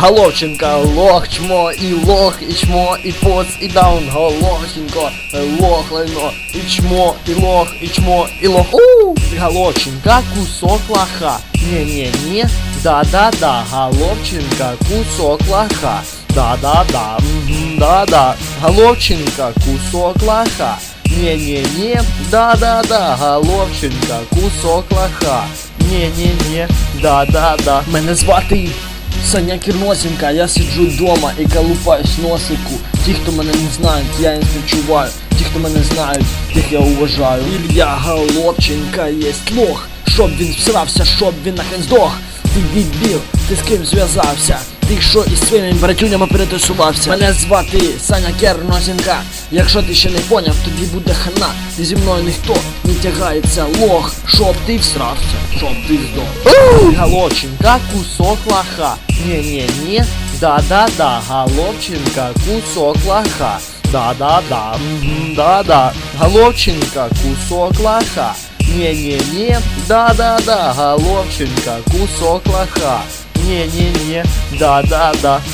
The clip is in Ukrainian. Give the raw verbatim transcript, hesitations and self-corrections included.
Головченко, лох, чмо, і лох, і чмо, і поц, і даун. Головченко, лох, лайно, і чмо, і лох, і чмо, і лох. Ууу! Головченко, кусок лоха. Не-не-не, да-да-да. Головченко, кусок лоха. Да-да-да, да-да. Головченко, кусок лоха. Не-не-не, да-да-да. Головченко, кусок лоха. Не-не-не, да-да-да. Мене звати Саня Кірносенко, я сиджу вдома і колупаюсь носику. Ті, хто мене не знають, я їх співчуваю. Ті, хто мене знають, тих я уважаю. Ілля Головченко єсть лох. Щоб він всрався, щоб він нахрен здох. Ти дебіл, ти з ким зв'язався? Ти що із своїми братюнями перетусувався? Мене звати Саня Кірносенко. Якщо ти ще не поняв, тоді буде хана. І зі мною ніхто не тягається, лох. Щоб ти всрався, щоб ти здох. Головченко, кусок лоха. Не-не-не, да-да-да. Головченко, кусок лоха. Да-да-да, да-да. Головченко, кусок лоха. Не-не-не, да-да-да. Головченко, кусок лоха. Не-не-не, да-да-да.